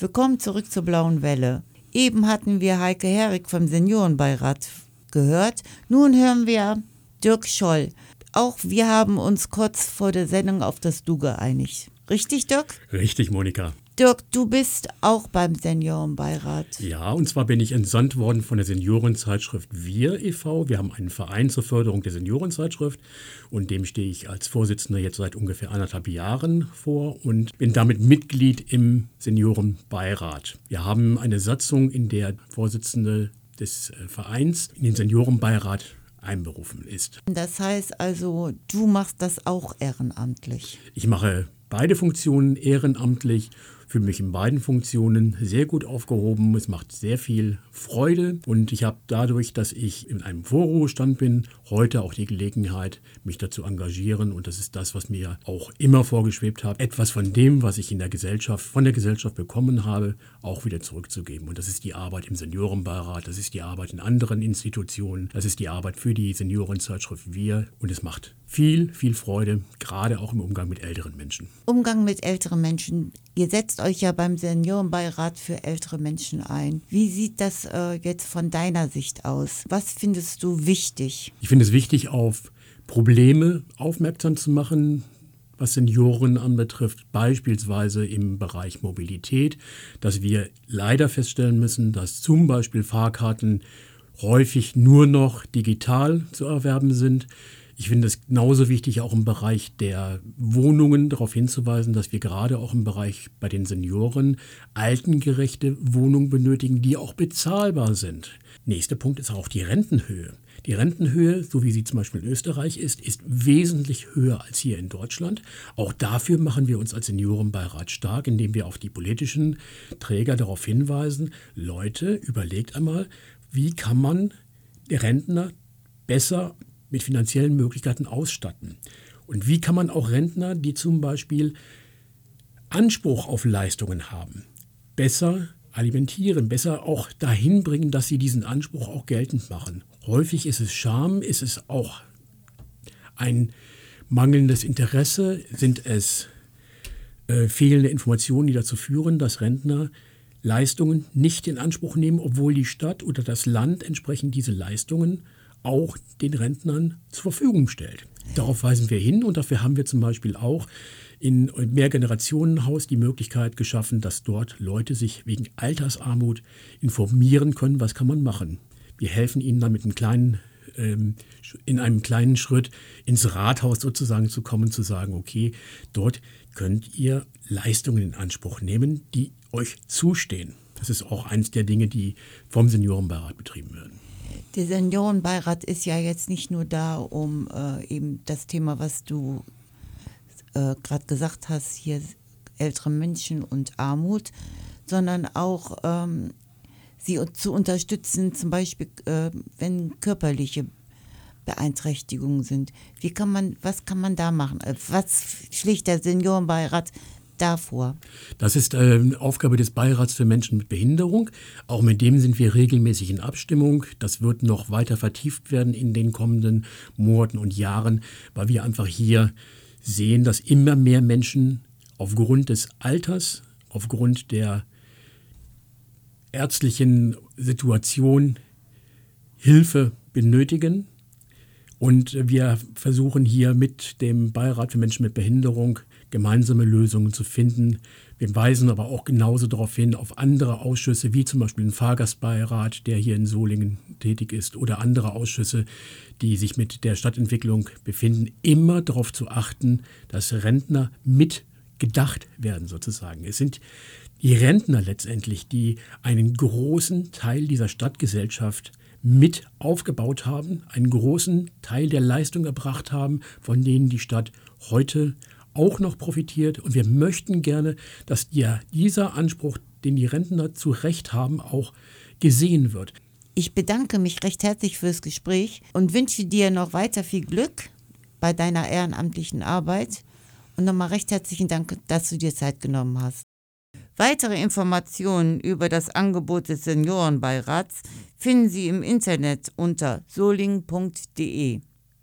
Willkommen zurück zur Blauen Welle. Eben hatten wir Heike Herrig vom Seniorenbeirat gehört. Nun hören wir Dirk Scholl. Auch wir haben uns kurz vor der Sendung auf das Du geeinigt. Richtig, Dirk? Richtig, Monika. Dirk, du bist auch beim Seniorenbeirat. Ja, und zwar bin ich entsandt worden von der Seniorenzeitschrift Wir e.V. Wir haben einen Verein zur Förderung der Seniorenzeitschrift und dem stehe ich als Vorsitzender jetzt seit ungefähr 1,5 Jahren vor und bin damit Mitglied im Seniorenbeirat. Wir haben eine Satzung, in der Vorsitzende des Vereins in den Seniorenbeirat einberufen ist. Das heißt also, du machst das auch ehrenamtlich? Ich mache beide Funktionen ehrenamtlich, fühle mich in beiden Funktionen sehr gut aufgehoben. Es macht sehr viel Freude und ich habe dadurch, dass ich in einem Vorruhestand bin, heute auch die Gelegenheit, mich dazu engagieren und das ist das, was mir auch immer vorgeschwebt hat, etwas von dem, was ich von der Gesellschaft bekommen habe, auch wieder zurückzugeben. Und das ist die Arbeit im Seniorenbeirat, das ist die Arbeit in anderen Institutionen, das ist die Arbeit für die Seniorenzeitschrift Wir und es macht viel, viel Freude, gerade auch im Umgang mit älteren Menschen. Umgang mit älteren Menschen. Ihr setzt euch ja beim Seniorenbeirat für ältere Menschen ein. Wie sieht das jetzt von deiner Sicht aus? Was findest du wichtig? Ich finde es wichtig, auf Probleme aufmerksam zu machen, was Senioren anbetrifft, beispielsweise im Bereich Mobilität, dass wir leider feststellen müssen, dass zum Beispiel Fahrkarten häufig nur noch digital zu erwerben sind. Ich finde es genauso wichtig, auch im Bereich der Wohnungen darauf hinzuweisen, dass wir gerade auch im Bereich bei den Senioren altengerechte Wohnungen benötigen, die auch bezahlbar sind. Nächster Punkt ist auch die Rentenhöhe. Die Rentenhöhe, so wie sie zum Beispiel in Österreich ist wesentlich höher als hier in Deutschland. Auch dafür machen wir uns als Seniorenbeirat stark, indem wir auf die politischen Träger darauf hinweisen, Leute, überlegt einmal, wie kann man die Rentner besser mit finanziellen Möglichkeiten ausstatten. Und wie kann man auch Rentner, die zum Beispiel Anspruch auf Leistungen haben, besser alimentieren, besser auch dahin bringen, dass sie diesen Anspruch auch geltend machen. Häufig ist es Scham, ist es auch ein mangelndes Interesse, sind es fehlende Informationen, die dazu führen, dass Rentner Leistungen nicht in Anspruch nehmen, obwohl die Stadt oder das Land entsprechend diese Leistungen auch den Rentnern zur Verfügung stellt. Darauf weisen wir hin und dafür haben wir zum Beispiel auch in Mehrgenerationenhaus die Möglichkeit geschaffen, dass dort Leute sich wegen Altersarmut informieren können, was kann man machen. Wir helfen ihnen dann mit in einem kleinen Schritt ins Rathaus sozusagen zu kommen, zu sagen, okay, dort könnt ihr Leistungen in Anspruch nehmen, die euch zustehen. Das ist auch eines der Dinge, die vom Seniorenbeirat betrieben werden. Der Seniorenbeirat ist ja jetzt nicht nur da, um eben das Thema, was du gerade gesagt hast, hier ältere Menschen und Armut, sondern auch sie zu unterstützen, zum Beispiel, wenn körperliche Beeinträchtigungen sind. Was kann man da machen? Was schlägt der Seniorenbeirat davor? Das ist Aufgabe des Beirats für Menschen mit Behinderung. Auch mit dem sind wir regelmäßig in Abstimmung. Das wird noch weiter vertieft werden in den kommenden Monaten und Jahren, weil wir einfach hier sehen, dass immer mehr Menschen aufgrund des Alters, aufgrund der ärztlichen Situation Hilfe benötigen. Und wir versuchen hier mit dem Beirat für Menschen mit Behinderung gemeinsame Lösungen zu finden. Wir weisen aber auch genauso darauf hin, auf andere Ausschüsse, wie zum Beispiel den Fahrgastbeirat, der hier in Solingen tätig ist, oder andere Ausschüsse, die sich mit der Stadtentwicklung befinden, immer darauf zu achten, dass Rentner mitgedacht werden sozusagen. Es sind die Rentner letztendlich, die einen großen Teil dieser Stadtgesellschaft mit aufgebaut haben, einen großen Teil der Leistung erbracht haben, von denen die Stadt heute auch noch profitiert. Und wir möchten gerne, dass dieser Anspruch, den die Rentner zu Recht haben, auch gesehen wird. Ich bedanke mich recht herzlich fürs Gespräch und wünsche dir noch weiter viel Glück bei deiner ehrenamtlichen Arbeit. Und nochmal recht herzlichen Dank, dass du dir Zeit genommen hast. Weitere Informationen über das Angebot des Seniorenbeirats finden Sie im Internet unter solingen.de.